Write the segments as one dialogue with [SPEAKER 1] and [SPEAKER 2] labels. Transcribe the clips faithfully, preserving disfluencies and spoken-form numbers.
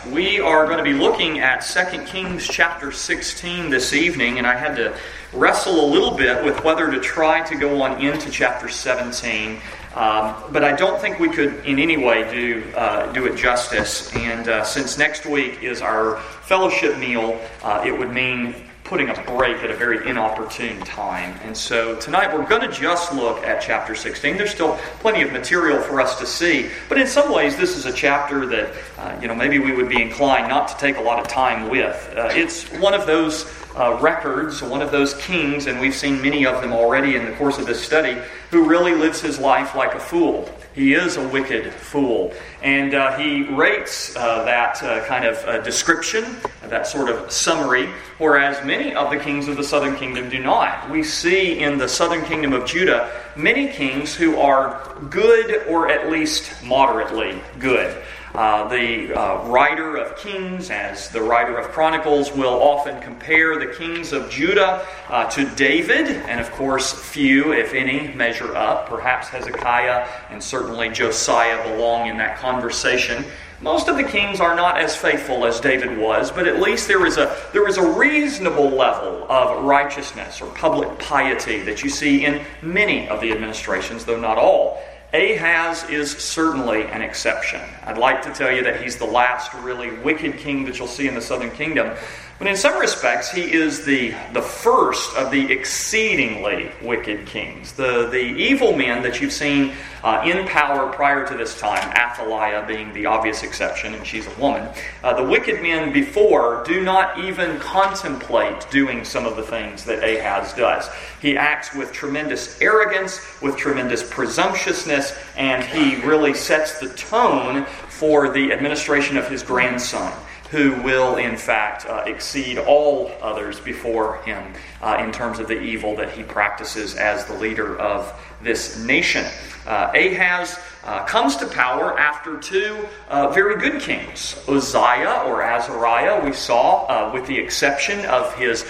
[SPEAKER 1] We are going to be looking at Second Kings chapter sixteen this evening, and I had to wrestle a little bit with whether to try to go on into chapter seventeen, um, but I don't think we could in any way do uh, do it justice. And uh, since next week is our fellowship meal, uh, it would mean putting a break at a very inopportune time. And so tonight we're going to just look at chapter sixteen. There's still plenty of material for us to see, but in some ways this is a chapter that uh, you know maybe we would be inclined not to take a lot of time with. Uh, it's one of those uh, records, one of those kings, and we've seen many of them already in the course of this study, who really lives his life like a fool. He is a wicked fool. And uh, he rates uh, that uh, kind of uh, description, that sort of summary, whereas many of the kings of the southern kingdom do not. We see in the southern kingdom of Judah many kings who are good or at least moderately good. Uh, the uh, writer of Kings, as the writer of Chronicles, will often compare the kings of Judah uh, to David, and of course few, if any, measure up. Perhaps Hezekiah and certainly Josiah belong in that conversation. Most of the kings are not as faithful as David was, but at least there is a there is a reasonable level of righteousness or public piety that you see in many of the administrations, though not all. Ahaz is certainly an exception. I'd like to tell you that he's the last really wicked king that you'll see in the southern kingdom. But in some respects, he is the, the first of the exceedingly wicked kings. The, the evil men that you've seen uh, in power prior to this time, Athaliah being the obvious exception, and she's a woman, uh, the wicked men before do not even contemplate doing some of the things that Ahaz does. He acts with tremendous arrogance, with tremendous presumptuousness, and he really sets the tone for the administration of his grandson, who will, in fact, uh, exceed all others before him uh, in terms of the evil that he practices as the leader of this nation. Uh, Ahaz uh, comes to power after two uh, very good kings. Uzziah, or Azariah, we saw, uh, with the exception of his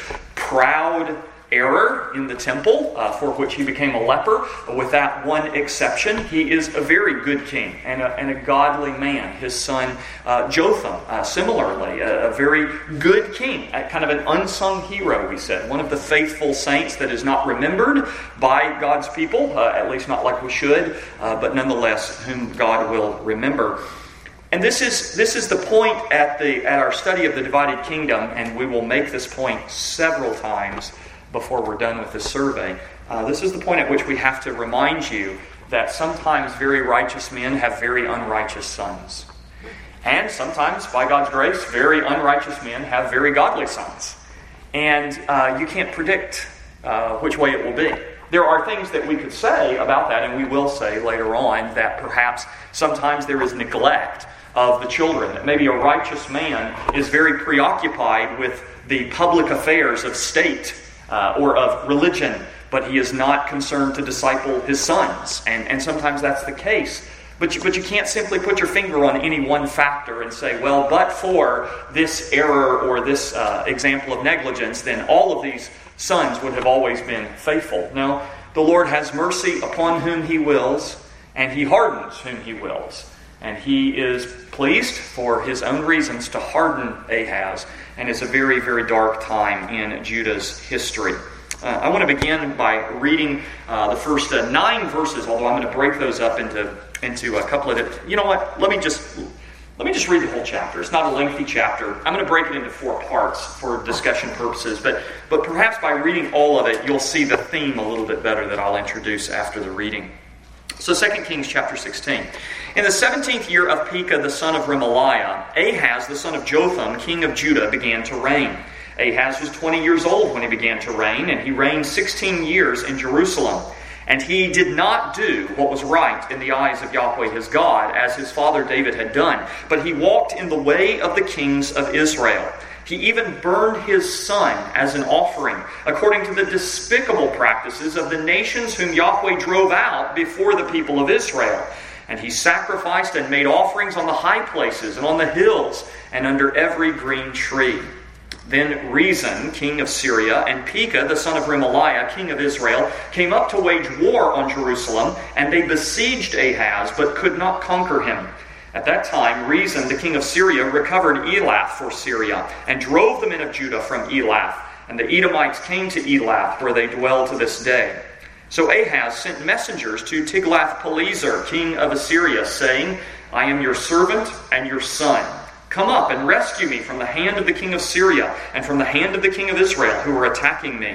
[SPEAKER 1] proud error in the temple, uh, for which he became a leper. With that one exception, he is a very good king and a, and a godly man. His son uh, Jotham, uh, similarly, a, a very good king, a, kind of an unsung hero, we said. One of the faithful saints that is not remembered by God's people, uh, at least not like we should, uh, but nonetheless, whom God will remember. And this is this is the point at the at our study of the divided kingdom, and we will make this point several times before we're done with this survey. Uh, this is the point at which we have to remind you that sometimes very righteous men have very unrighteous sons. And sometimes, by God's grace, very unrighteous men have very godly sons. And uh, you can't predict uh, which way it will be. There are things that we could say about that, and we will say later on, that perhaps sometimes there is neglect of the children. That maybe a righteous man is very preoccupied with the public affairs of state, Uh, or of religion, but he is not concerned to disciple his sons. And, and sometimes that's the case. But you, but you can't simply put your finger on any one factor and say, well, but for this error or this uh, example of negligence, then all of these sons would have always been faithful. No, the Lord has mercy upon whom He wills, and He hardens whom He wills. And He is pleased, for His own reasons, to harden Ahaz. And it's a very, very dark time in Judah's history. Uh, I want to begin by reading uh, the first uh, nine verses, although I'm going to break those up into, into a couple of it. You know what? Let me just let me just read the whole chapter. It's not a lengthy chapter. I'm going to break it into four parts for discussion purposes. But, but perhaps by reading all of it, you'll see the theme a little bit better that I'll introduce after the reading. So Second Kings chapter sixteen. In the seventeenth year of Pekah the son of Remaliah, Ahaz the son of Jotham, king of Judah, began to reign. Ahaz was twenty years old when he began to reign, and he reigned sixteen years in Jerusalem. And he did not do what was right in the eyes of Yahweh his God, as his father David had done, but he walked in the way of the kings of Israel. He even burned his son as an offering, according to the despicable practices of the nations whom Yahweh drove out before the people of Israel. And he sacrificed and made offerings on the high places and on the hills and under every green tree. Then Rezin, king of Syria, and Pekah, the son of Remaliah, king of Israel, came up to wage war on Jerusalem, and they besieged Ahaz, but could not conquer him. At that time, Rezin, the king of Syria, recovered Elath for Syria, and drove the men of Judah from Elath. And the Edomites came to Elath, where they dwell to this day. So Ahaz sent messengers to Tiglath-Pileser, king of Assyria, saying, I am your servant and your son. Come up and rescue me from the hand of the king of Syria and from the hand of the king of Israel, who are attacking me.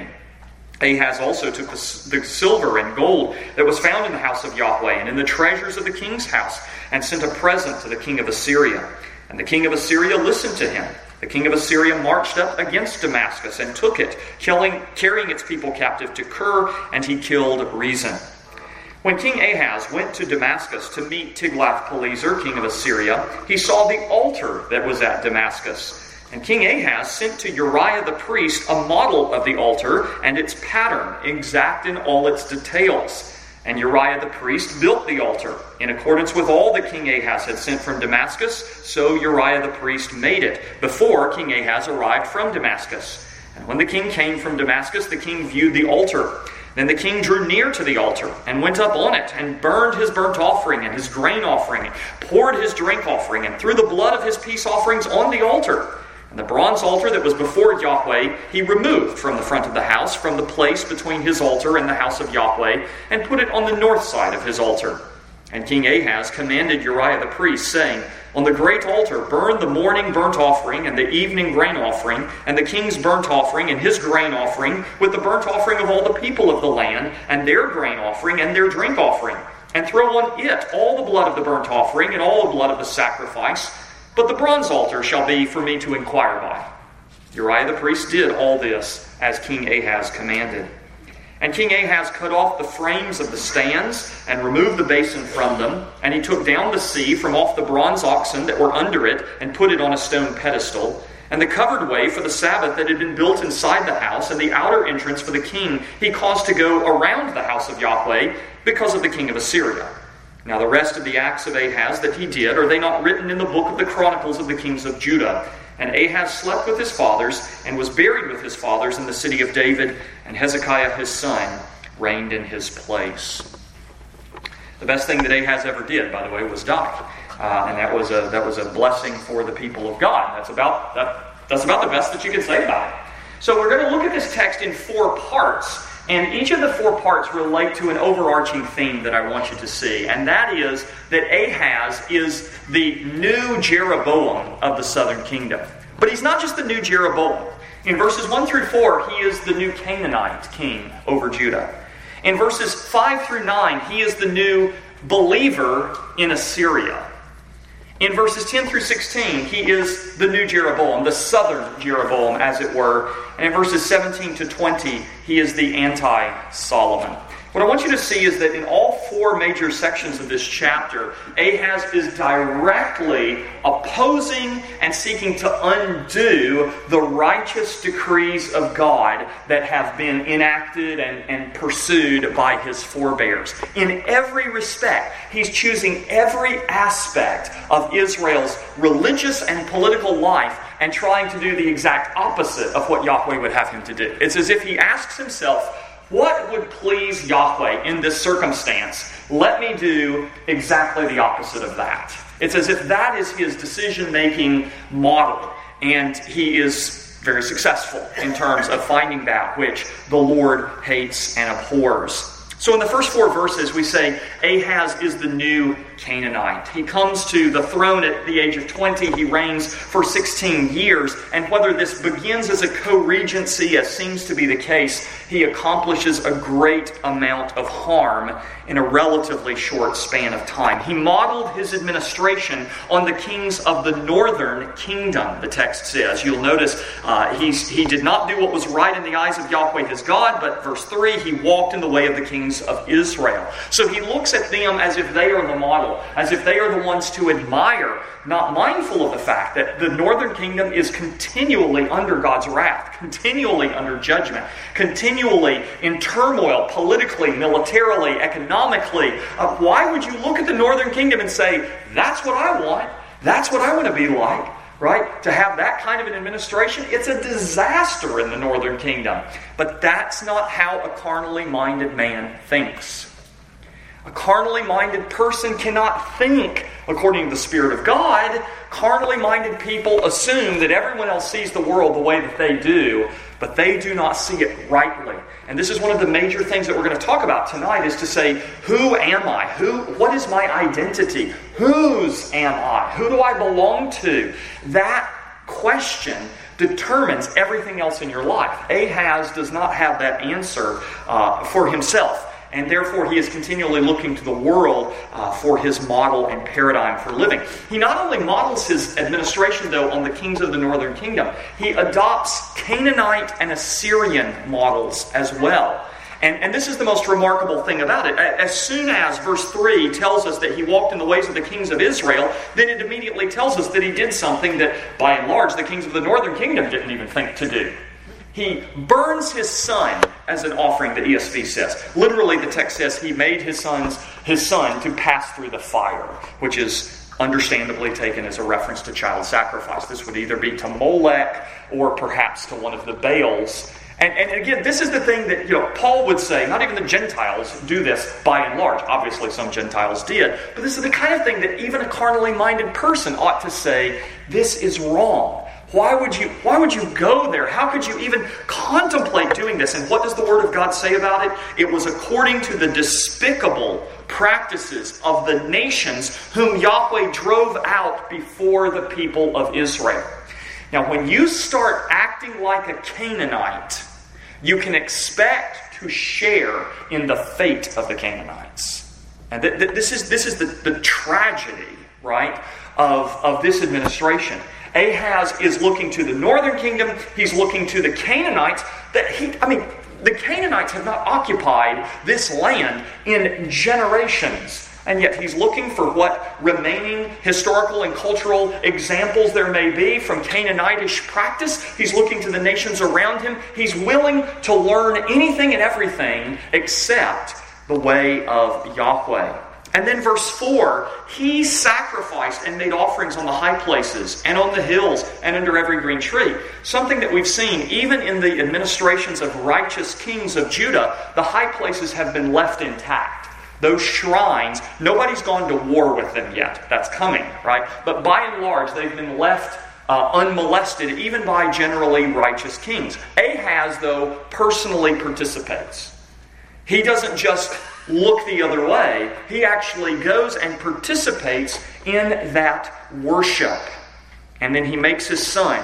[SPEAKER 1] Ahaz also took the, the silver and gold that was found in the house of Yahweh and in the treasures of the king's house, and sent a present to the king of Assyria. And the king of Assyria listened to him. The king of Assyria marched up against Damascus and took it, killing, carrying its people captive to Kir, and he killed Rezin. When King Ahaz went to Damascus to meet Tiglath-Pileser, king of Assyria, he saw the altar that was at Damascus. And King Ahaz sent to Uriah the priest a model of the altar and its pattern, exact in all its details. And Uriah the priest built the altar. In accordance with all that King Ahaz had sent from Damascus, so Uriah the priest made it, before King Ahaz arrived from Damascus. And when the king came from Damascus, the king viewed the altar. Then the king drew near to the altar, and went up on it, and burned his burnt offering and his grain offering, and poured his drink offering, and threw the blood of his peace offerings on the altar. And the bronze altar that was before Yahweh he removed from the front of the house, from the place between his altar and the house of Yahweh, and put it on the north side of his altar. And King Ahaz commanded Uriah the priest, saying, On the great altar burn the morning burnt offering and the evening grain offering, and the king's burnt offering and his grain offering, with the burnt offering of all the people of the land, and their grain offering and their drink offering. And throw on it all the blood of the burnt offering and all the blood of the sacrifice. But the bronze altar shall be for me to inquire by. Uriah the priest did all this as King Ahaz commanded. And King Ahaz cut off the frames of the stands and removed the basin from them. And he took down the sea from off the bronze oxen that were under it and put it on a stone pedestal. And the covered way for the Sabbath that had been built inside the house, and the outer entrance for the king, he caused to go around the house of Yahweh because of the king of Assyria. Now the rest of the acts of Ahaz that he did, are they not written in the book of the Chronicles of the kings of Judah? And Ahaz slept with his fathers, and was buried with his fathers in the city of David, and Hezekiah his son reigned in his place. The best thing that Ahaz ever did, by the way, was die. Uh, and that was a that was a blessing for the people of God. That's about that, that's about the best that you can say about it. So we're going to look at this text in four parts. And each of the four parts relate to an overarching theme that I want you to see. And that is that Ahaz is the new Jeroboam of the southern kingdom. But he's not just the new Jeroboam. In verses one through four, he is the new Canaanite king over Judah. In verses five through nine, he is the new believer in Assyria. In verses ten through sixteen, he is the new Jeroboam, the southern Jeroboam, as it were. And in verses seventeen to twenty, he is the anti-Solomon. What I want you to see is that in all four major sections of this chapter, Ahaz is directly opposing and seeking to undo the righteous decrees of God that have been enacted and, and pursued by his forebears. In every respect, he's choosing every aspect of Israel's religious and political life and trying to do the exact opposite of what Yahweh would have him to do. It's as if he asks himself, what would please Yahweh in this circumstance? Let me do exactly the opposite of that. It's as if that is his decision-making model, and he is very successful in terms of finding that which the Lord hates and abhors. So in the first four verses, we say Ahaz is the new Canaanite. He comes to the throne at the age of twenty. He reigns for sixteen years. And whether this begins as a co-regency, as seems to be the case, he accomplishes a great amount of harm in a relatively short span of time. He modeled his administration on the kings of the northern kingdom, the text says. You'll notice uh, he's, he did not do what was right in the eyes of Yahweh his God, but verse three, he walked in the way of the kings of Israel. So he looks at them as if they are the model, as if they are the ones to admire, not mindful of the fact that the northern kingdom is continually under God's wrath, continually under judgment, continually in turmoil, politically, militarily, economically. Uh, why would you look at the northern kingdom and say, that's what I want, that's what I want to be like? Right? To have that kind of an administration, it's a disaster in the northern kingdom. But that's not how a carnally minded man thinks. A carnally minded person cannot think According to the Spirit of God, carnally minded people assume that everyone else sees the world the way that they do, but they do not see it rightly. And this is one of the major things that we're going to talk about tonight, is to say, who am I? Who? What is my identity? Whose am I? Who do I belong to? That question determines everything else in your life. Ahaz does not have that answer uh, for himself. And therefore, he is continually looking to the world uh, for his model and paradigm for living. He not only models his administration, though, on the kings of the northern kingdom, he adopts Canaanite and Assyrian models as well. And, and this is the most remarkable thing about it. As soon as verse three tells us that he walked in the ways of the kings of Israel, then it immediately tells us that he did something that, by and large, the kings of the northern kingdom didn't even think to do. He burns his son as an offering, the E S V says. Literally, the text says he made his sons his son to pass through the fire, which is understandably taken as a reference to child sacrifice. This would either be to Molech or perhaps to one of the Baals. And, and again, this is the thing that, you know, Paul would say, not even the Gentiles do this by and large. Obviously, some Gentiles did. But this is the kind of thing that even a carnally minded person ought to say, this is wrong. Why would you why would you go there? How could you even contemplate doing this? And what does the Word of God say about it? It was according to the despicable practices of the nations whom Yahweh drove out before the people of Israel. Now, when you start acting like a Canaanite, you can expect to share in the fate of the Canaanites. And th- th- this is this is the, the tragedy, right, of, of this administration. Ahaz is looking to the northern kingdom. He's looking to the Canaanites. That he, I mean, the Canaanites have not occupied this land in generations. And yet he's looking for what remaining historical and cultural examples there may be from Canaanitish practice. He's looking to the nations around him. He's willing to learn anything and everything except the way of Yahweh. And then verse four, he sacrificed and made offerings on the high places and on the hills and under every green tree. Something that we've seen even in the administrations of righteous kings of Judah, the high places have been left intact. Those shrines, nobody's gone to war with them yet. That's coming, right? But by and large, they've been left uh, unmolested, even by generally righteous kings. Ahaz, though, personally participates. He doesn't just look the other way. He actually goes and participates in that worship. And then he makes his son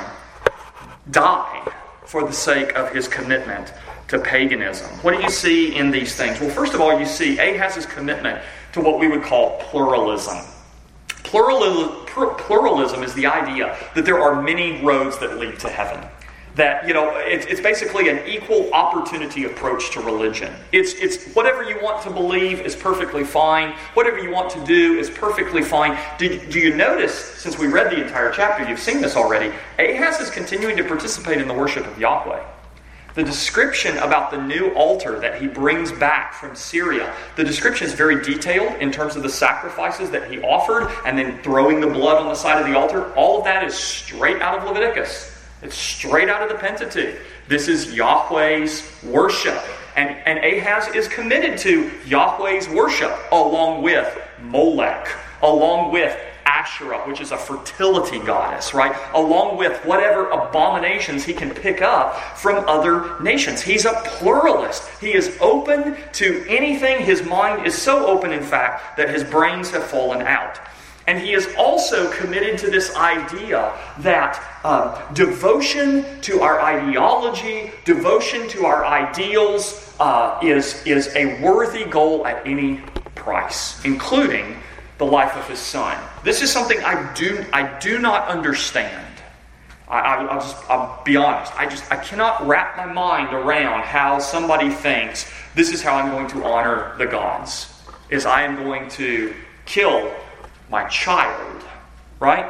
[SPEAKER 1] die for the sake of his commitment to paganism. What do you see in these things? Well, first of all, you see Ahaz's commitment to what we would call pluralism. Pluralism, pluralism is the idea that there are many roads that lead to heaven. That, you know, it's, it's basically an equal opportunity approach to religion. It's, it's whatever you want to believe is perfectly fine. Whatever you want to do is perfectly fine. Do, do you notice, since we read the entire chapter, you've seen this already, Ahaz is continuing to participate in the worship of Yahweh. The description about the new altar that he brings back from Syria, the description is very detailed in terms of the sacrifices that he offered and then throwing the blood on the side of the altar. All of that is straight out of Leviticus. It's straight out of the Pentateuch. This is Yahweh's worship. And, and Ahaz is committed to Yahweh's worship along with Molech, along with Asherah, which is a fertility goddess, right? Along with whatever abominations he can pick up from other nations. He's a pluralist. He is open to anything. His mind is so open, in fact, that his brains have fallen out. And he is also committed to this idea that um, devotion to our ideology, devotion to our ideals uh, is, is a worthy goal at any price, including the life of his son. This is something I do I do not understand. I, I, I'll just I'll be honest. I just I cannot wrap my mind around how somebody thinks this is how I'm going to honor the gods. Is I am going to kill my child, right?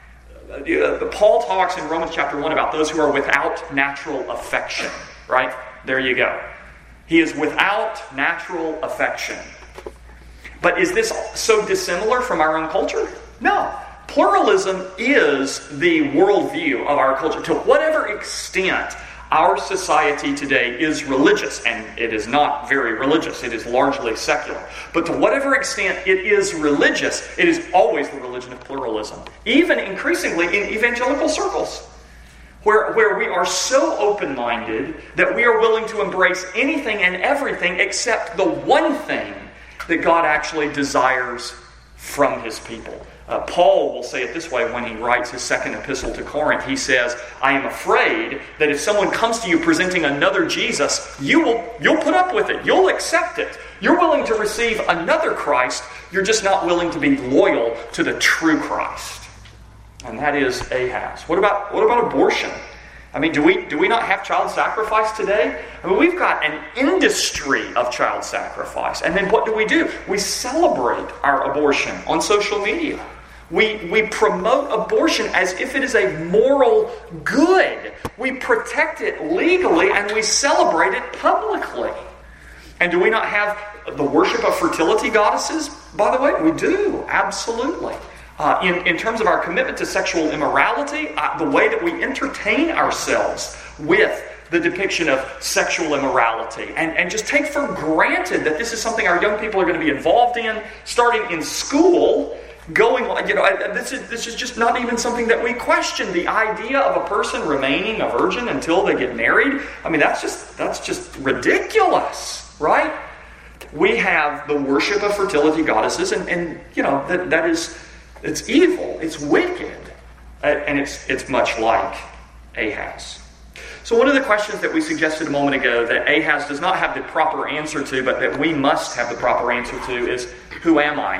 [SPEAKER 1] Uh, Paul talks in Romans chapter one about those who are without natural affection, right? There you go. He is without natural affection. But is this so dissimilar from our own culture? No. Pluralism is the worldview of our culture. To whatever extent Our society today is religious, and it is not very religious. It is largely secular. But to whatever extent it is religious, it is always the religion of pluralism, even increasingly in evangelical circles, where, where we are so open-minded that we are willing to embrace anything and everything except the one thing that God actually desires from His people. Uh, Paul will say it this way when he writes his second epistle to Corinth. He says, I am afraid that if someone comes to you presenting another Jesus, you will, you'll put up with it. You'll accept it. You're willing to receive another Christ. You're just not willing to be loyal to the true Christ. And that is Ahaz. What about, what about abortion? I mean, do we, do we not have child sacrifice today? I mean, we've got an industry of child sacrifice. And then what do we do? We celebrate our abortion on social media. We, we promote abortion as if it is a moral good. We protect it legally and we celebrate it publicly. And do we not have the worship of fertility goddesses? By the way, we do. Absolutely. Uh, in, in terms of our commitment to sexual immorality, uh, the way that we entertain ourselves with the depiction of sexual immorality and, and just take for granted that this is something our young people are going to be involved in, starting in school, going on, you know, this is, this is just not even something that we question. The idea of a person remaining a virgin until they get married, I mean, that's just, that's just ridiculous, right? We have the worship of fertility goddesses, and, and you know, that that is... It's evil, it's wicked, and it's it's much like Ahaz. So one of the questions that we suggested a moment ago that Ahaz does not have the proper answer to, but that we must have the proper answer to is, who am I?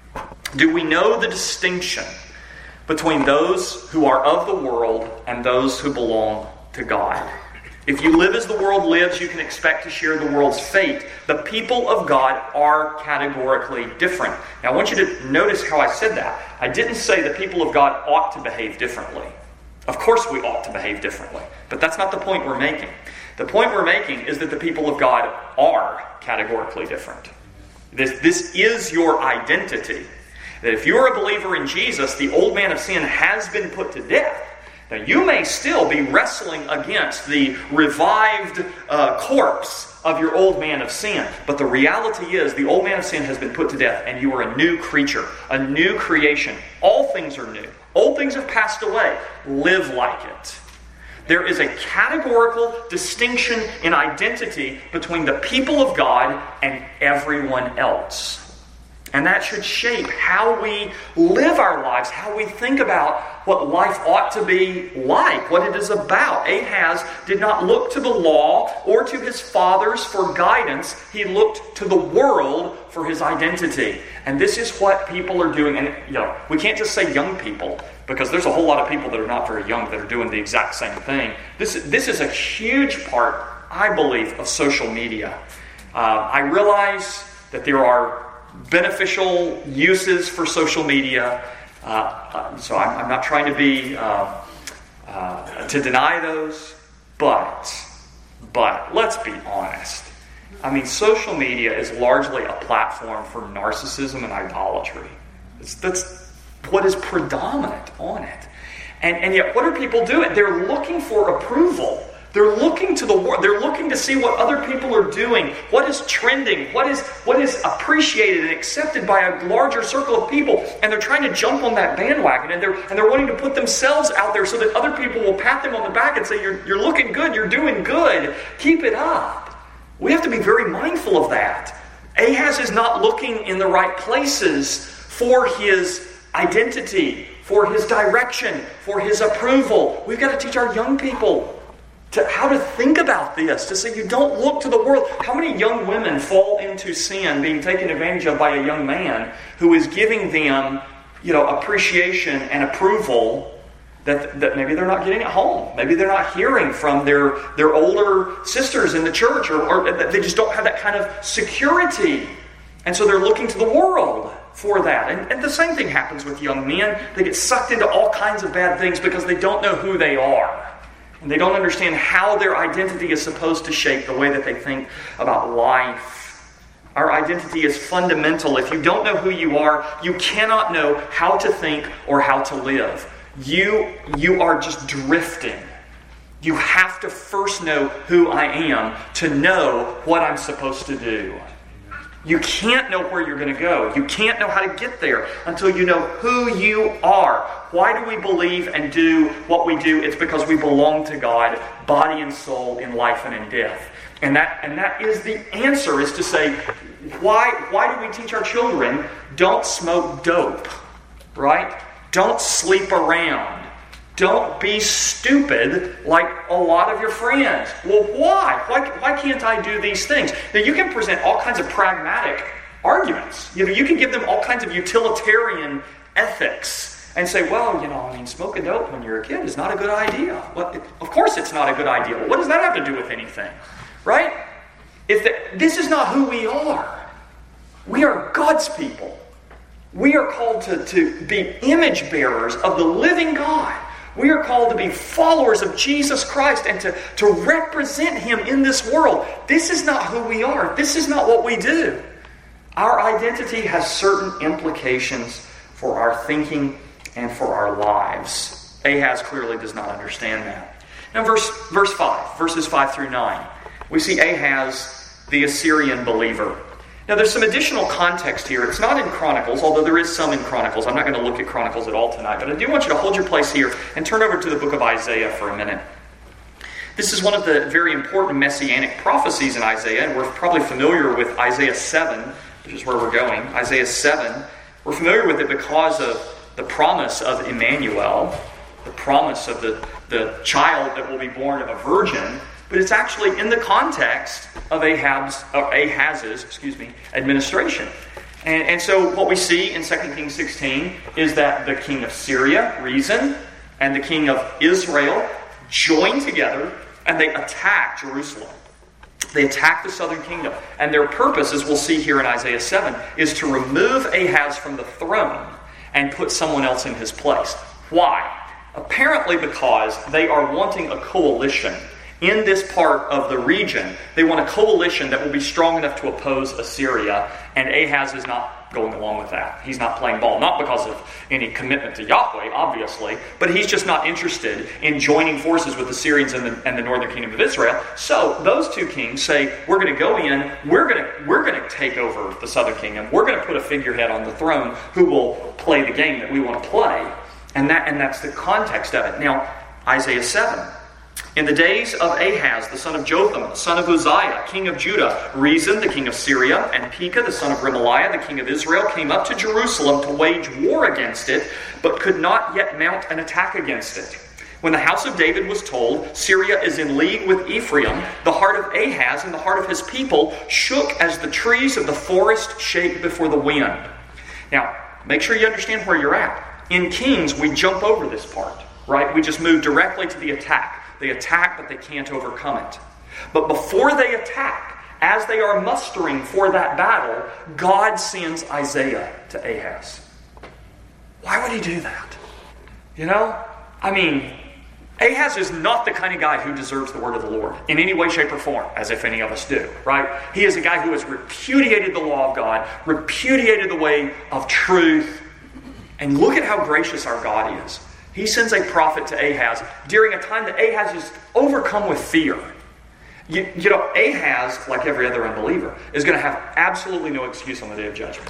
[SPEAKER 1] Do we know the distinction between those who are of the world and those who belong to God? If you live as the world lives, you can expect to share the world's fate. The people of God are categorically different. Now, I want you to notice how I said that. I didn't say the people of God ought to behave differently. Of course we ought to behave differently. But that's not the point we're making. The point we're making is that the people of God are categorically different. This, this is your identity. That if you're a believer in Jesus, the old man of sin has been put to death. Now, you may still be wrestling against the revived uh, corpse of your old man of sin. But the reality is the old man of sin has been put to death and you are a new creature, a new creation. All things are new. Old things have passed away. Live like it. There is a categorical distinction in identity between the people of God and everyone else. And that should shape how we live our lives, how we think about what life ought to be like, what it is about. Ahaz did not look to the law or to his fathers for guidance. He looked to the world for his identity. And this is what people are doing. And you know, we can't just say young people, because there's a whole lot of people that are not very young that are doing the exact same thing. This, this is a huge part, I believe, of social media. Uh, I realize that there are beneficial uses for social media. Uh, uh, so I'm, I'm not trying to be uh, uh, to deny those, but but let's be honest. I mean, social media is largely a platform for narcissism and idolatry. It's, that's what is predominant on it. And and yet, what are people doing? They're looking for approval. They're looking to the world. They're looking to see what other people are doing, what is trending, what is what is appreciated and accepted by a larger circle of people, and they're trying to jump on that bandwagon, and they're and they're wanting to put themselves out there so that other people will pat them on the back and say, "You're you're looking good. You're doing good. Keep it up." We have to be very mindful of that. Ahaz is not looking in the right places for his identity, for his direction, for his approval. We've got to teach our young people to how to think about this, to say you don't look to the world. How many young women fall into sin being taken advantage of by a young man who is giving them, you know, appreciation and approval that, that maybe they're not getting at home. Maybe they're not hearing from their, their older sisters in the church, or, or they just don't have that kind of security. And so they're looking to the world for that. And, and the same thing happens with young men. They get sucked into all kinds of bad things because they don't know who they are. And they don't understand how their identity is supposed to shape the way that they think about life. Our identity is fundamental. If you don't know who you are, you cannot know how to think or how to live. You, you are just drifting. You have to first know who I am to know what I'm supposed to do. You can't know where you're going to go. You can't know how to get there until you know who you are. Why do we believe and do what we do? It's because we belong to God, body and soul, in life and in death. And that and that is the answer, is to say, why, why do we teach our children, don't smoke dope, right? Don't sleep around. Don't be stupid like a lot of your friends. Well, why? Why, why can't I do these things? Now, you can present all kinds of pragmatic arguments. You know, you can give them all kinds of utilitarian ethics and say, well, you know, I mean, smoking dope when you're a kid is not a good idea. Well, it, of course it's not a good idea. What does that have to do with anything? Right? If the, this is not who we are. We are God's people. We are called to, to be image bearers of the living God. We are called to be followers of Jesus Christ and to, to represent Him in this world. This is not who we are. This is not what we do. Our identity has certain implications for our thinking and for our lives. Ahaz clearly does not understand that. Now verse, verse five, verses five through nine, we see Ahaz, the Assyrian believer. Now there's some additional context here. It's not in Chronicles, although there is some in Chronicles. I'm not going to look at Chronicles at all tonight, but I do want you to hold your place here and turn over to the book of Isaiah for a minute. This is one of the very important messianic prophecies in Isaiah, and we're probably familiar with Isaiah seven, which is where we're going. Isaiah seven, we're familiar with it because of the promise of Emmanuel, the promise of the, the child that will be born of a virgin. But it's actually in the context of Ahab's, or Ahaz's, excuse me, administration. And, and so what we see in Second Kings sixteen is that the king of Syria, Rezin, and the king of Israel join together and they attack Jerusalem. They attack the southern kingdom. And their purpose, as we'll see here in Isaiah seven, is to remove Ahaz from the throne and put someone else in his place. Why? Apparently because they are wanting a coalition. In this part of the region, they want a coalition that will be strong enough to oppose Assyria, and Ahaz is not going along with that. He's not playing ball, not because of any commitment to Yahweh, obviously, but he's just not interested in joining forces with the Syrians and the, and the northern kingdom of Israel. So those two kings say, we're going to go in, we're going to we're going to take over the southern kingdom, we're going to put a figurehead on the throne who will play the game that we want to play. And that and that's the context of it. Now, Isaiah seven. In the days of Ahaz, the son of Jotham, the son of Uzziah, king of Judah, Rezin, the king of Syria, and Pekah, the son of Remaliah, the king of Israel, came up to Jerusalem to wage war against it, but could not yet mount an attack against it. When the house of David was told, Syria is in league with Ephraim, the heart of Ahaz and the heart of his people shook as the trees of the forest shake before the wind. Now, make sure you understand where you're at. In Kings, we jump over this part, right? We just move directly to the attack. They attack, but they can't overcome it. But before they attack, as they are mustering for that battle, God sends Isaiah to Ahaz. Why would he do that? You know? I mean, Ahaz is not the kind of guy who deserves the word of the Lord in any way, shape, or form, as if any of us do, right? He is a guy who has repudiated the law of God, repudiated the way of truth, and look at how gracious our God is. He sends a prophet to Ahaz during a time that Ahaz is overcome with fear. You, you know, Ahaz, like every other unbeliever, is going to have absolutely no excuse on the day of judgment.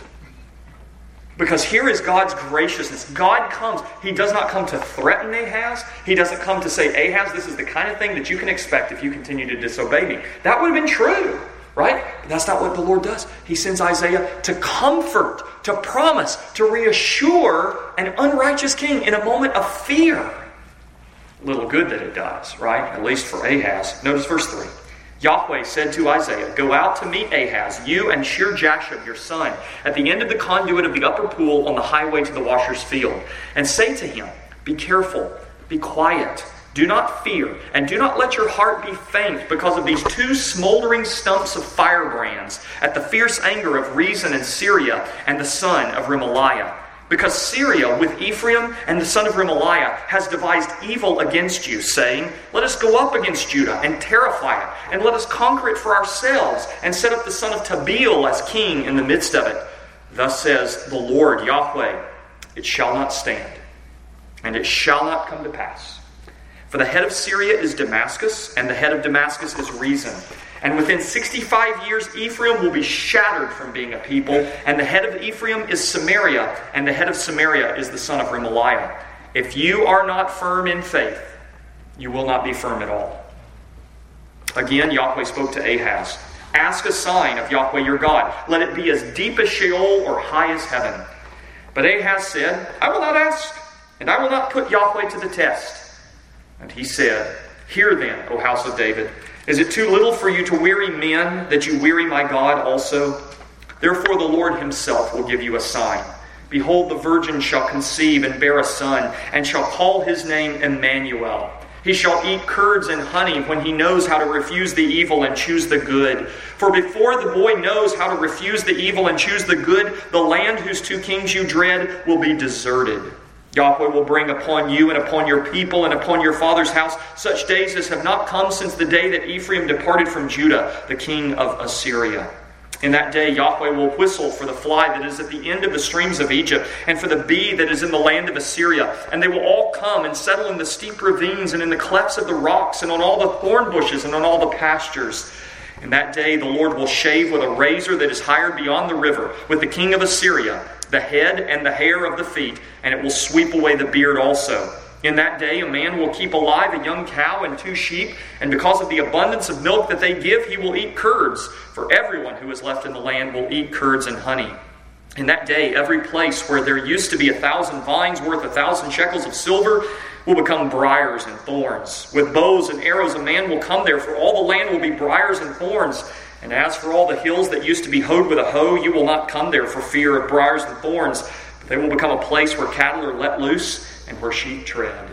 [SPEAKER 1] Because here is God's graciousness. God comes. He does not come to threaten Ahaz. He doesn't come to say, Ahaz, this is the kind of thing that you can expect if you continue to disobey me. That would have been true, right? But that's not what the Lord does. He sends Isaiah to comfort, to promise, to reassure an unrighteous king in a moment of fear. Little good that it does, right? At least for Ahaz. Notice verse three. Yahweh said to Isaiah, go out to meet Ahaz, you and Shear-Jashub your son, at the end of the conduit of the upper pool on the highway to the washer's field, and say to him, be careful, be quiet, do not fear, and do not let your heart be faint because of these two smoldering stumps of firebrands at the fierce anger of Rezin and Syria and the son of Remaliah. Because Syria with Ephraim and the son of Remaliah has devised evil against you, saying, let us go up against Judah and terrify it, and let us conquer it for ourselves, and set up the son of Tabeel as king in the midst of it. Thus says the Lord Yahweh, it shall not stand, and it shall not come to pass, For the head of Syria is Damascus, and the head of Damascus is Rezin. And within sixty-five years, Ephraim will be shattered from being a people, and the head of Ephraim is Samaria, and the head of Samaria is the son of Remaliah. If you are not firm in faith, you will not be firm at all. Again, Yahweh spoke to Ahaz. Ask a sign of Yahweh your God. Let it be as deep as Sheol or high as heaven. But Ahaz said, I will not ask, and I will not put Yahweh to the test. And he said, Hear then, O house of David, is it too little for you to weary men, that you weary my God also? Therefore the Lord himself will give you a sign. Behold, the virgin shall conceive and bear a son, and shall call his name Emmanuel. He shall eat curds and honey when he knows how to refuse the evil and choose the good. For before the boy knows how to refuse the evil and choose the good, the land whose two kings you dread will be deserted. Yahweh will bring upon you and upon your people and upon your father's house such days as have not come since the day that Ephraim departed from Judah, the king of Assyria. In that day Yahweh will whistle for the fly that is at the end of the streams of Egypt, and for the bee that is in the land of Assyria. And they will all come and settle in the steep ravines and in the clefts of the rocks and on all the thorn bushes and on all the pastures. In that day the Lord will shave with a razor that is hired beyond the river, with the king of Assyria, the head and the hair of the feet, and it will sweep away the beard also. In that day a man will keep alive a young cow and two sheep, and because of the abundance of milk that they give, he will eat curds. For everyone who is left in the land will eat curds and honey. In that day every place where there used to be a thousand vines worth a thousand shekels of silver will become briars and thorns. With bows and arrows a man will come there, for all the land will be briars and thorns. And as for all the hills that used to be hoed with a hoe, you will not come there for fear of briars and thorns. But they will become a place where cattle are let loose and where sheep tread.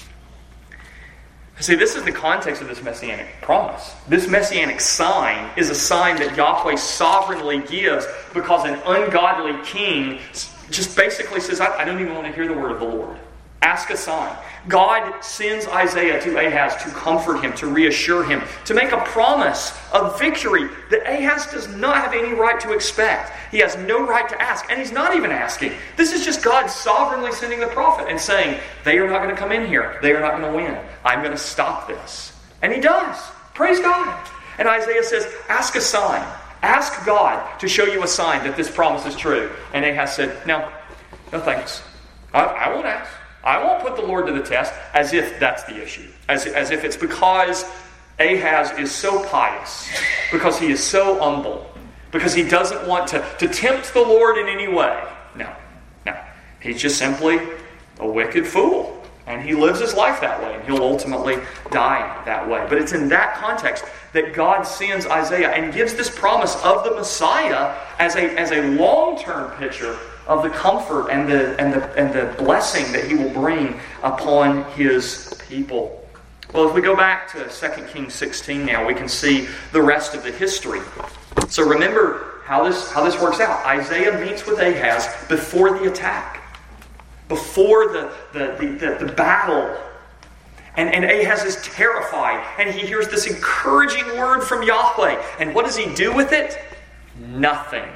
[SPEAKER 1] See, this is the context of this messianic promise. This messianic sign is a sign that Yahweh sovereignly gives because an ungodly king just basically says, I, I don't even want to hear the word of the Lord. Ask a sign. God sends Isaiah to Ahaz to comfort him, to reassure him, to make a promise of victory that Ahaz does not have any right to expect. He has no right to ask, and he's not even asking. This is just God sovereignly sending the prophet and saying, they are not going to come in here. They are not going to win. I'm going to stop this. And he does. Praise God. And Isaiah says, ask a sign. Ask God to show you a sign that this promise is true. And Ahaz said, no, no thanks. I, I won't ask. I won't put the Lord to the test, as if that's the issue. As, as if it's because Ahaz is so pious, because he is so humble, because he doesn't want to, to tempt the Lord in any way. No, no. He's just simply a wicked fool. And he lives his life that way, and he'll ultimately die that way. But it's in that context that God sends Isaiah and gives this promise of the Messiah as a, as a long-term picture of the comfort and the, and, the, and the blessing that he will bring upon his people. Well, if we go back to Second Kings sixteen now, we can see the rest of the history. So remember how this, how this works out. Isaiah meets with Ahaz before the attack, before the, the, the, the, the battle. And, and Ahaz is terrified, and he hears this encouraging word from Yahweh. And what does he do with it? Nothing.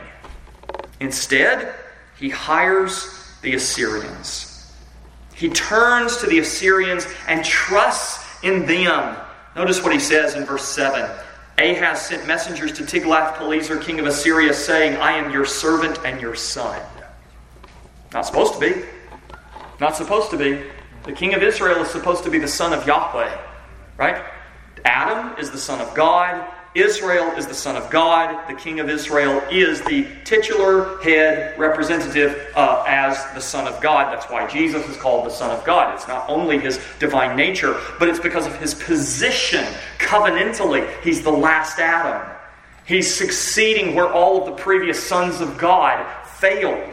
[SPEAKER 1] Instead, he hires the Assyrians. He turns to the Assyrians and trusts in them. Notice what he says in verse seven. Ahaz sent messengers to Tiglath-Pileser, king of Assyria, saying, I am your servant and your son. Not supposed to be. Not supposed to be. The king of Israel is supposed to be the son of Yahweh. Right? Adam is the son of God. Israel is the son of God. The king of Israel is the titular head representative uh, as the son of God. That's why Jesus is called the son of God. It's not only his divine nature, but it's because of his position covenantally. He's the last Adam. He's succeeding where all of the previous sons of God failed.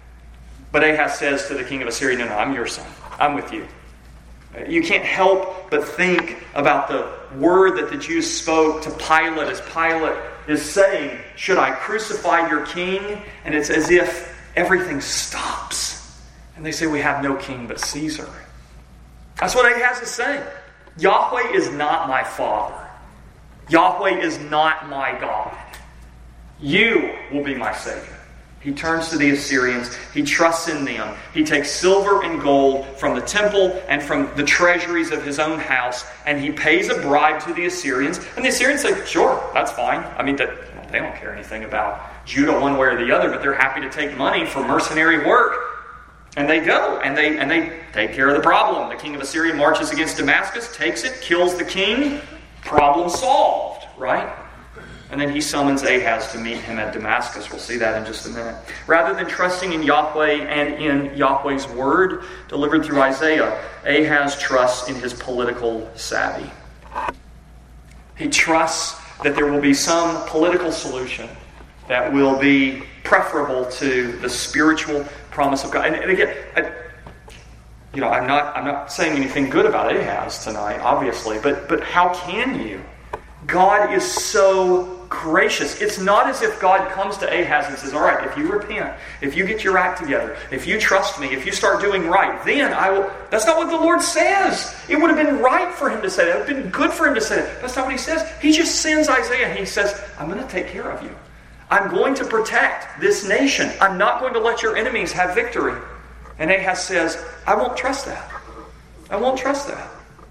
[SPEAKER 1] But Ahaz says to the king of Assyria, no, no, I'm your son. I'm with you. You can't help but think about the word that the Jews spoke to Pilate as Pilate is saying, should I crucify your king? And it's as if everything stops. And they say, we have no king but Caesar. That's what Ahaz is saying. Yahweh is not my father. Yahweh is not my God. You will be my Savior. He turns to the Assyrians. He trusts in them. He takes silver and gold from the temple and from the treasuries of his own house, and he pays a bribe to the Assyrians. And the Assyrians say, sure, that's fine. I mean, that, they don't care anything about Judah one way or the other, but they're happy to take money for mercenary work. And they go, and they and they take care of the problem. The king of Assyria marches against Damascus, takes it, kills the king. Problem solved, right? And then he summons Ahaz to meet him at Damascus. We'll see that in just a minute. Rather than trusting in Yahweh and in Yahweh's word delivered through Isaiah, Ahaz trusts in his political savvy. He trusts that there will be some political solution that will be preferable to the spiritual promise of God. And, and again, I, you know, I'm not I'm not saying anything good about Ahaz tonight, obviously, but but how can you? God is so gracious. It's not as if God comes to Ahaz and says, all right, if you repent, if you get your act together, if you trust me, if you start doing right, then I will... That's not what the Lord says. It would have been right for him to say that. It would have been good for him to say that. That's not what he says. He just sends Isaiah and he says, I'm going to take care of you. I'm going to protect this nation. I'm not going to let your enemies have victory. And Ahaz says, I won't trust that. I won't trust that.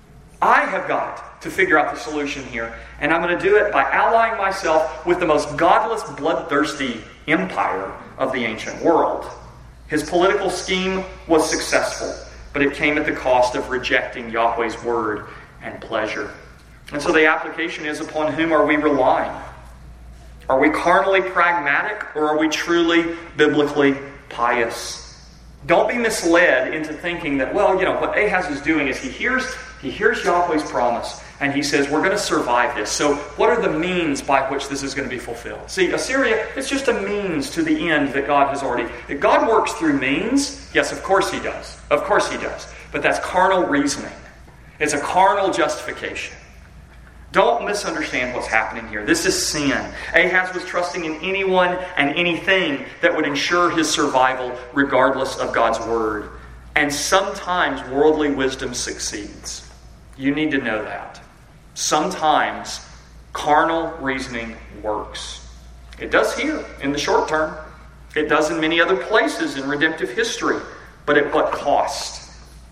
[SPEAKER 1] I have got to figure out the solution here. And I'm going to do it by allying myself with the most godless, bloodthirsty empire of the ancient world. His political scheme was successful, but it came at the cost of rejecting Yahweh's word and pleasure. And so the application is, upon whom are we relying? Are we carnally pragmatic, or are we truly biblically pious? Don't be misled into thinking that, well, you know, what Ahaz is doing is he hears, he hears Yahweh's promise, and he says, we're going to survive this. So what are the means by which this is going to be fulfilled? See, Assyria, it's just a means to the end that God has already... If God works through means, yes, of course he does. Of course he does. But that's carnal reasoning. It's a carnal justification. Don't misunderstand what's happening here. This is sin. Ahaz was trusting in anyone and anything that would ensure his survival regardless of God's word. And sometimes worldly wisdom succeeds. You need to know that. Sometimes carnal reasoning works. It does here in the short term. It does in many other places in redemptive history. But at what cost?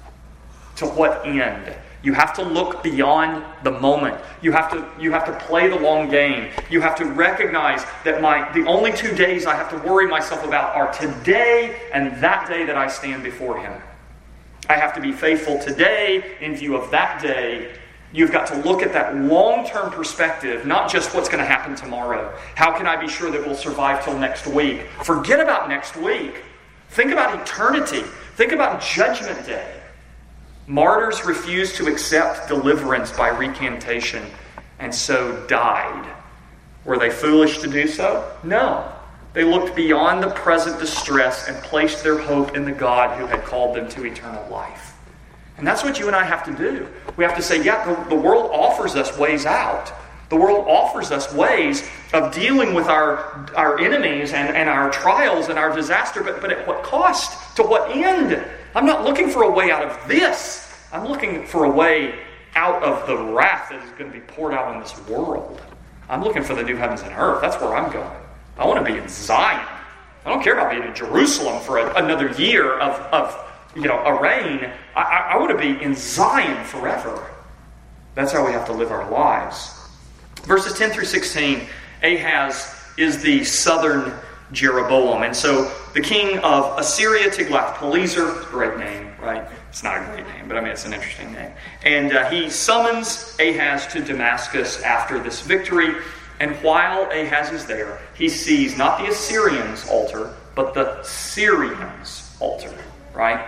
[SPEAKER 1] To what end? You have to look beyond the moment. You have to you have to play the long game. You have to recognize that my the only two days I have to worry myself about are today and that day that I stand before Him. I have to be faithful today in view of that day. You've got to look at that long-term perspective, not just what's going to happen tomorrow. How can I be sure that we'll survive till next week? Forget about next week. Think about eternity. Think about Judgment Day. Martyrs refused to accept deliverance by recantation and so died. Were they foolish to do so? No. They looked beyond the present distress and placed their hope in the God who had called them to eternal life. And that's what you and I have to do. We have to say, yeah, the, the world offers us ways out. The world offers us ways of dealing with our, our enemies and, and our trials and our disaster, but, but at what cost? To what end? I'm not looking for a way out of this. I'm looking for a way out of the wrath that is going to be poured out on this world. I'm looking for the new heavens and earth. That's where I'm going. I want to be in Zion. I don't care about being in Jerusalem for a, another year of, of you know, a reign. I, I, I want to be in Zion forever. That's how we have to live our lives. Verses ten through sixteen, Ahaz is the southern Jeroboam. And so the king of Assyria, Tiglath-Pileser, great name, right? It's not a great name, but I mean, it's an interesting name. And uh, he summons Ahaz to Damascus after this victory. And while Ahaz is there, he sees not the Assyrians' altar, but the Syrians' altar, right?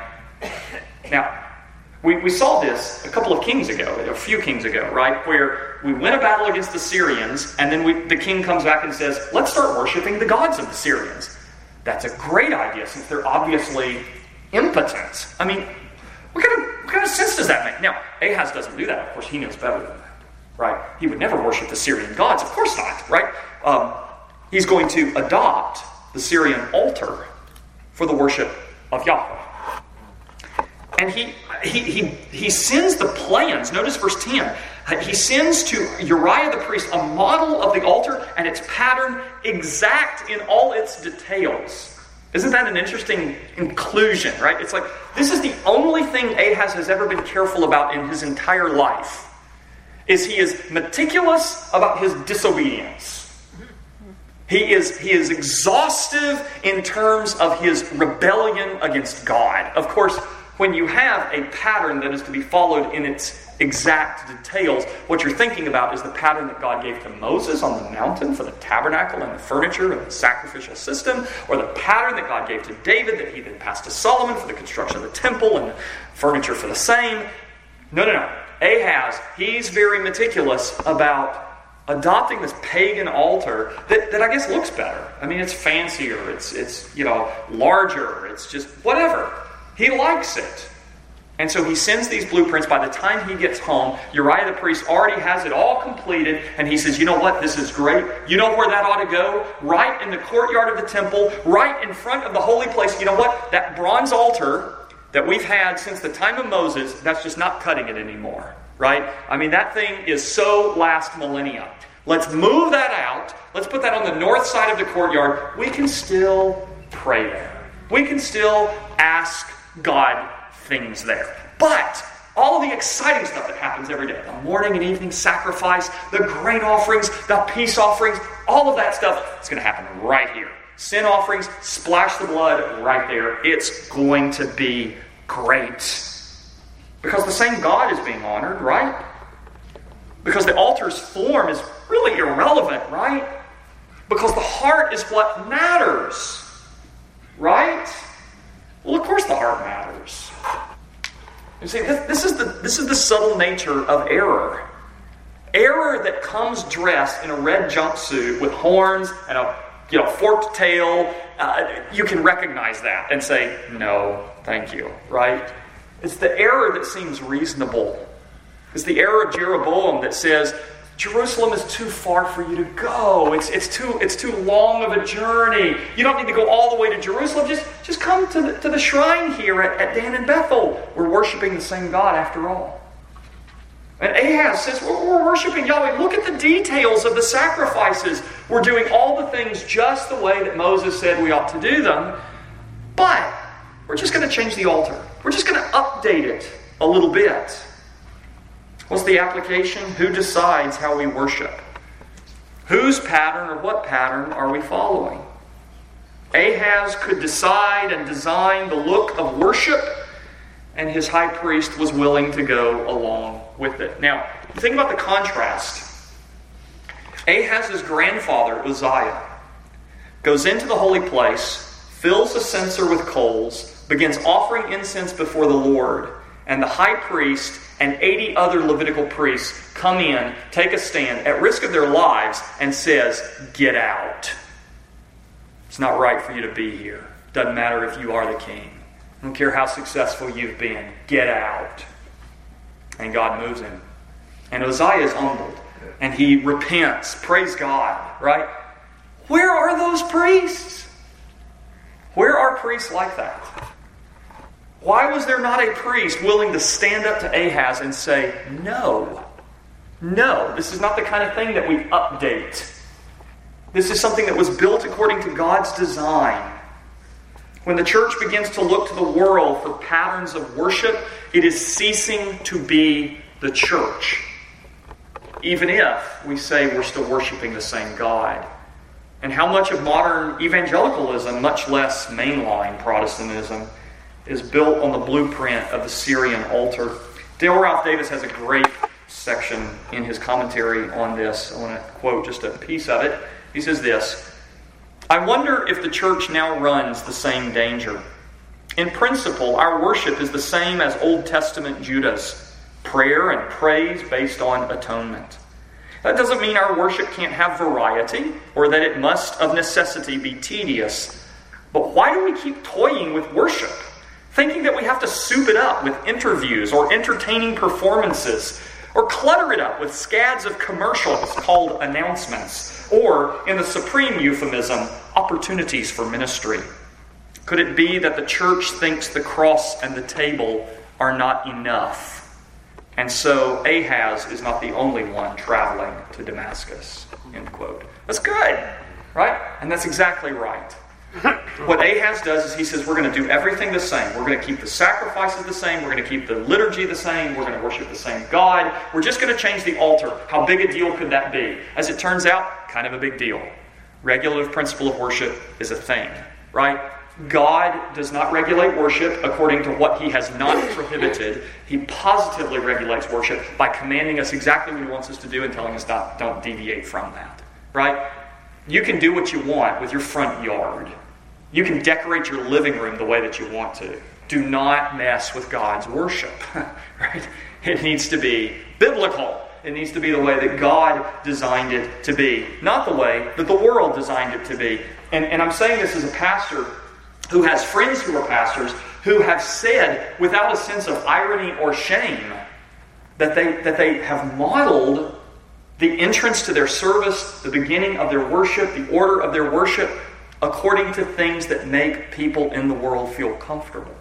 [SPEAKER 1] Now, we, we saw this a couple of kings ago, a few kings ago, right? Where we win a battle against the Syrians, and then we, the king comes back and says, let's start worshiping the gods of the Syrians. That's a great idea, since they're obviously impotent. I mean, what kind of, what kind of sense does that make? Now, Ahaz doesn't do that. Of course, he knows better than that, right? He would never worship the Syrian gods. Of course not, right? Um, he's going to adopt the Syrian altar for the worship of Yahweh. And he, he, he, he sends the plans. Notice verse ten. He sends to Uriah the priest a model of the altar and its pattern exact in all its details. Isn't that an interesting inclusion, right? It's like, this is the only thing Ahaz has ever been careful about in his entire life, is he is meticulous about his disobedience. He is, he is exhaustive in terms of his rebellion against God. Of course, when you have a pattern that is to be followed in its exact details, what you're thinking about is the pattern that God gave to Moses on the mountain for the tabernacle and the furniture and the sacrificial system, or the pattern that God gave to David that he then passed to Solomon for the construction of the temple and the furniture for the same. No, no, no. Ahaz, he's very meticulous about adopting this pagan altar that, that I guess looks better. I mean, it's fancier, it's, it's you know, larger, it's just whatever. He likes it. And so he sends these blueprints. By the time he gets home, Uriah the priest already has it all completed, and he says, you know what, this is great. You know where that ought to go? Right in the courtyard of the temple, right in front of the holy place. You know what? That bronze altar that we've had since the time of Moses, that's just not cutting it anymore. Right? I mean, that thing is so last millennia. Let's move that out. Let's put that on the north side of the courtyard. We can still pray there. We can still ask God things there. But all the exciting stuff that happens every day, the morning and evening sacrifice, the grain offerings, the peace offerings, all of that stuff, it's going to happen right here. Sin offerings, splash the blood right there. It's going to be great. Because the same God is being honored, right? Because the altar's form is really irrelevant, right? Because the heart is what matters, right? Well, of course the heart matters. You see, this, this is the this is the subtle nature of error. Error that comes dressed in a red jumpsuit with horns and a you know forked tail. Uh, you can recognize that and say, no, thank you, right? It's the error that seems reasonable. It's the error of Jeroboam that says, Jerusalem is too far for you to go. It's, it's, too, it's too long of a journey. You don't need to go all the way to Jerusalem. Just, just come to the, to the shrine here at, at Dan and Bethel. We're worshiping the same God after all. And Ahaz says, we're, we're worshiping Yahweh. Look at the details of the sacrifices. We're doing all the things just the way that Moses said we ought to do them. But we're just going to change the altar. We're just going to update it a little bit. What's the application? Who decides how we worship? Whose pattern or what pattern are we following? Ahaz could decide and design the look of worship, and his high priest was willing to go along with it. Now, think about the contrast. Ahaz's grandfather, Uzziah, goes into the holy place, fills a censer with coals, begins offering incense before the Lord, and the high priest and eighty other Levitical priests come in, take a stand at risk of their lives, and says, get out. It's not right for you to be here. Doesn't matter if you are the king. I don't care how successful you've been. Get out. And God moves him. And Uzziah is humbled. And he repents. Praise God. Right? Where are those priests? Where are priests like that? Why was there not a priest willing to stand up to Ahaz and say, no, no, this is not the kind of thing that we update. This is something that was built according to God's design. When the church begins to look to the world for patterns of worship, it is ceasing to be the church. Even if we say we're still worshiping the same God. And how much of modern evangelicalism, much less mainline Protestantism, is built on the blueprint of the Syrian altar. Dale Ralph Davis has a great section in his commentary on this. I want to quote just a piece of it. He says this, I wonder if the church now runs the same danger. In principle, our worship is the same as Old Testament Judah's, prayer and praise based on atonement. That doesn't mean our worship can't have variety or that it must of necessity be tedious. But why do we keep toying with worship? Thinking that we have to soup it up with interviews or entertaining performances, or clutter it up with scads of commercials called announcements, or, in the supreme euphemism, opportunities for ministry. Could it be that the church thinks the cross and the table are not enough? And so Ahaz is not the only one traveling to Damascus. End quote. That's good, right? And that's exactly right. What Ahaz does is he says, we're going to do everything the same. We're going to keep the sacrifices the same. We're going to keep the liturgy the same. We're going to worship the same God. We're just going to change the altar. How big a deal could that be? As it turns out, kind of a big deal. Regulative principle of worship is a thing, right? God does not regulate worship according to what He has not prohibited. He positively regulates worship by commanding us exactly what He wants us to do and telling us not, don't deviate from that, right? You can do what you want with your front yard. You can decorate your living room the way that you want to. Do not mess with God's worship, right? It needs to be biblical. It needs to be the way that God designed it to be, not the way that the world designed it to be. And, and I'm saying this as a pastor who has friends who are pastors who have said, without a sense of irony or shame, that they, that they have modeled the entrance to their service, the beginning of their worship, the order of their worship, according to things that make people in the world feel comfortable.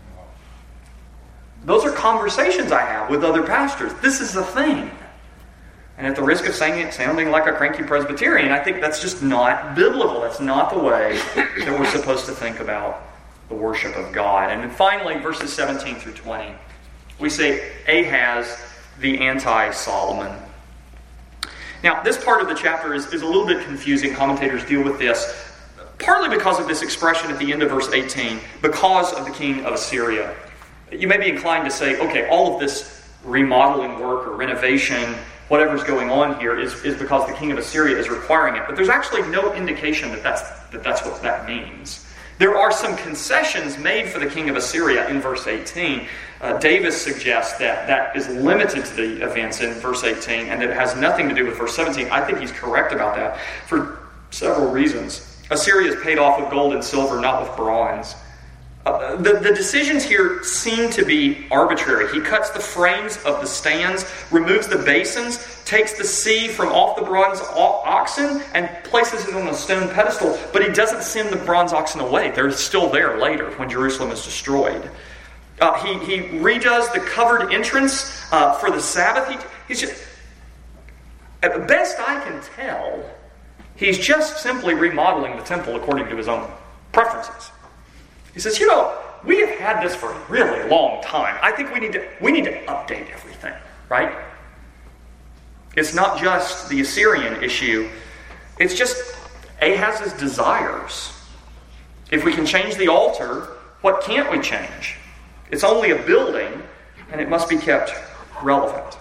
[SPEAKER 1] Those are conversations I have with other pastors. This is the thing. And at the risk of saying it sounding like a cranky Presbyterian, I think that's just not biblical. That's not the way that we're supposed to think about the worship of God. And then finally, verses seventeen through twenty, we say Ahaz, the anti-Solomon. Now, this part of the chapter is, is a little bit confusing. Commentators deal with this, partly because of this expression at the end of verse eighteen, because of the king of Assyria. You may be inclined to say, okay, all of this remodeling work or renovation, whatever's going on here, is, is because the king of Assyria is requiring it. But there's actually no indication that that's, that that's what that means. There are some concessions made for the king of Assyria in verse eighteen. Uh, Davis suggests that that is limited to the events in verse eighteen and that it has nothing to do with verse seventeen. I think he's correct about that for several reasons. Assyria is paid off with gold and silver, not with bronze. Uh, the, the decisions here seem to be arbitrary. He cuts the frames of the stands, removes the basins, takes the sea from off the bronze oxen, and places it on a stone pedestal, but he doesn't send the bronze oxen away. They're still there later when Jerusalem is destroyed. Uh, he, he redoes the covered entrance uh, for the Sabbath. He, he's just, at the best I can tell, he's just simply remodeling the temple according to his own preferences. He says, you know, we have had this for a really long time. I think we need to we need to update everything, right? It's not just the Assyrian issue. It's just Ahaz's desires. If we can change the altar, what can't we change? It's only a building, and it must be kept relevant.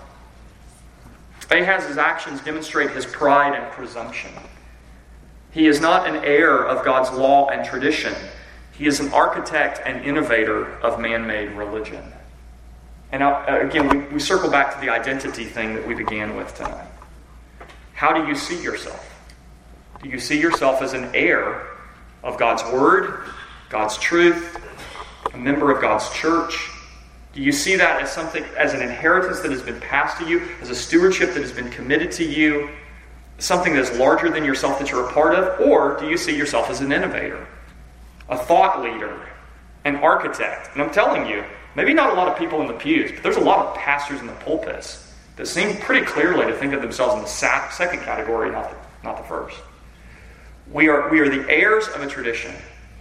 [SPEAKER 1] Ahaz's actions demonstrate his pride and presumption. He is not an heir of God's law and tradition. He is an architect and innovator of man-made religion. And now, again, we, we circle back to the identity thing that we began with tonight. How do you see yourself? Do you see yourself as an heir of God's Word, God's truth, a member of God's church? Do you see that as something, as an inheritance that has been passed to you, as a stewardship that has been committed to you, something that is larger than yourself that you're a part of? Or do you see yourself as an innovator, a thought leader, an architect? And I'm telling you, maybe not a lot of people in the pews, but there's a lot of pastors in the pulpits that seem pretty clearly to think of themselves in the second category, not the, not the first. We are, we are the heirs of a tradition.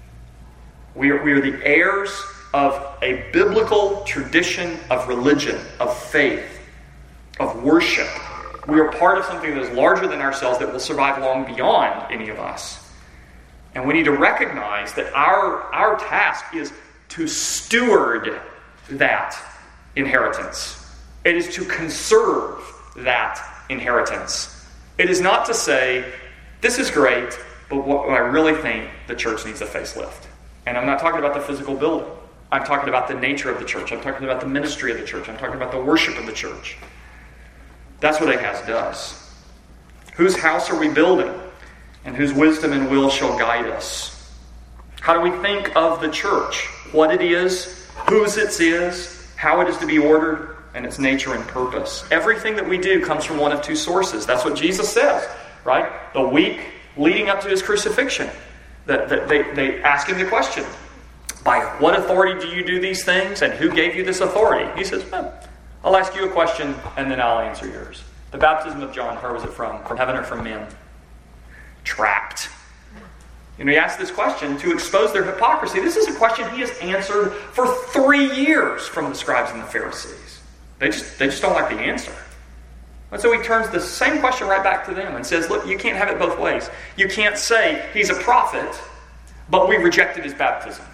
[SPEAKER 1] We are, we are the heirs of a biblical tradition of religion, of faith, of worship. We are part of something that is larger than ourselves, that will survive long beyond any of us. And we need to recognize that our, our task is to steward that inheritance. It is to conserve that inheritance. It is not to say, this is great, but what I really think the church needs a facelift. And I'm not talking about the physical building. I'm talking about the nature of the church. I'm talking about the ministry of the church. I'm talking about the worship of the church. That's what Ahaz does. Whose house are we building? And whose wisdom and will shall guide us? How do we think of the church? What it is, whose it is, how it is to be ordered, and its nature and purpose. Everything that we do comes from one of two sources. That's what Jesus says, right? The week leading up to his crucifixion, that the, they, they ask him the question, by what authority do you do these things, and who gave you this authority? He says, well, I'll ask you a question, and then I'll answer yours. The baptism of John, where was it from? From heaven or from men? Trapped. You know, he asked this question to expose their hypocrisy. This is a question he has answered for three years from the scribes and the Pharisees. They just, they just don't like the answer. And so he turns the same question right back to them and says, look, you can't have it both ways. You can't say he's a prophet, but we rejected his baptism.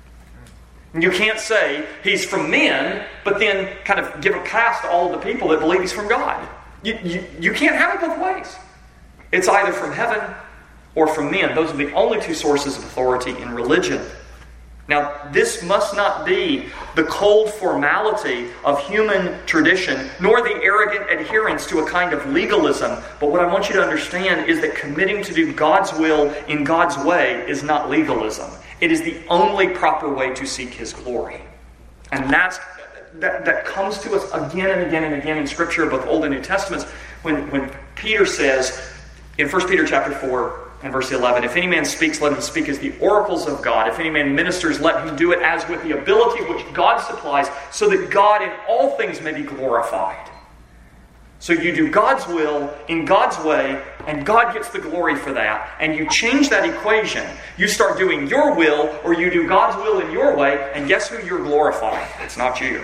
[SPEAKER 1] You can't say he's from men, but then kind of give a pass to all of the people that believe he's from God. You, you, you can't have it both ways. It's either from heaven or from men. Those are the only two sources of authority in religion. Now, this must not be the cold formality of human tradition, nor the arrogant adherence to a kind of legalism. But what I want you to understand is that committing to do God's will in God's way is not legalism. It is the only proper way to seek His glory. And that's, that, that comes to us again and again and again in Scripture, both Old and New Testaments, when, when Peter says in First Peter chapter four, and verse eleven, if any man speaks, let him speak as the oracles of God. If any man ministers, let him do it as with the ability which God supplies, so that God in all things may be glorified. So you do God's will in God's way, and God gets the glory for that. And you change that equation. You start doing your will, or you do God's will in your way, and guess who you're glorifying? It's not you.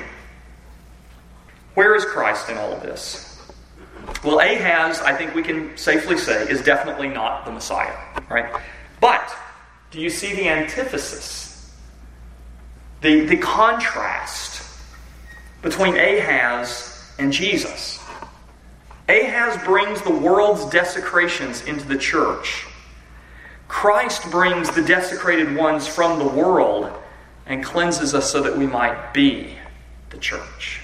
[SPEAKER 1] Where is Christ in all of this? Well, Ahaz, I think we can safely say, is definitely not the Messiah, right? But do you see the antithesis, the, the contrast between Ahaz and Jesus? Ahaz brings the world's desecrations into the church. Christ brings the desecrated ones from the world and cleanses us so that we might be the church.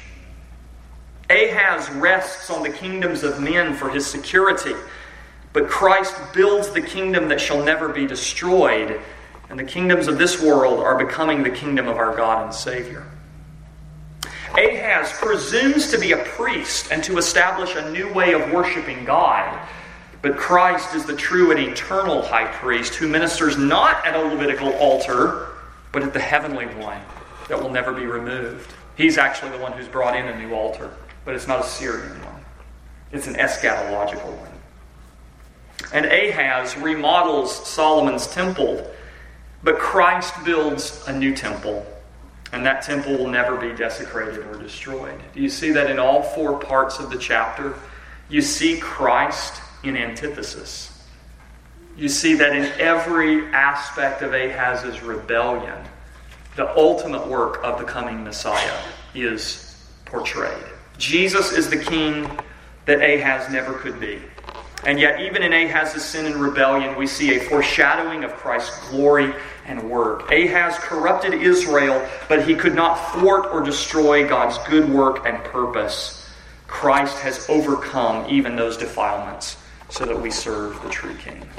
[SPEAKER 1] Ahaz rests on the kingdoms of men for his security, but Christ builds the kingdom that shall never be destroyed, and the kingdoms of this world are becoming the kingdom of our God and Savior. Ahaz presumes to be a priest and to establish a new way of worshiping God, but Christ is the true and eternal high priest who ministers not at a Levitical altar, but at the heavenly one that will never be removed. He's actually the one who's brought in a new altar. But it's not a Syrian one. It's an eschatological one. And Ahaz remodels Solomon's temple, but Christ builds a new temple. And that temple will never be desecrated or destroyed. Do you see that in all four parts of the chapter? You see Christ in antithesis. You see that in every aspect of Ahaz's rebellion, the ultimate work of the coming Messiah is portrayed. Jesus is the king that Ahaz never could be. And yet, even in Ahaz's sin and rebellion, we see a foreshadowing of Christ's glory and work. Ahaz corrupted Israel, but he could not thwart or destroy God's good work and purpose. Christ has overcome even those defilements so that we serve the true King.